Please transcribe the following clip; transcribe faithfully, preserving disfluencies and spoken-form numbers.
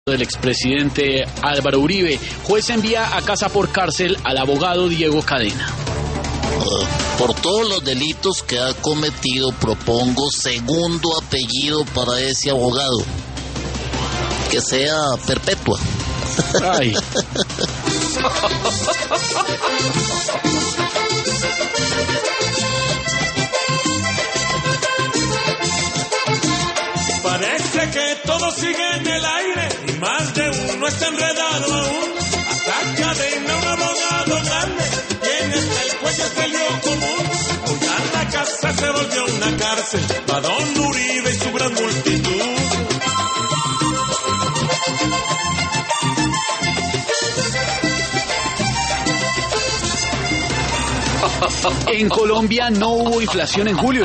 Del expresidente Álvaro Uribe. Juez envía a casa por cárcel al abogado Diego Cadena. Uh, por todos los delitos que ha cometido, propongo segundo apellido para ese abogado. Que sea perpetua. Ay. Parece que todo sigue en el aire y más de uno está enredado aún. Hasta Cadena, un abogado grande, tiene hasta el cuello este lío común. Hoy a la casa se volvió una cárcel para don Uribe y su gran multitud. En Colombia no hubo inflación en julio.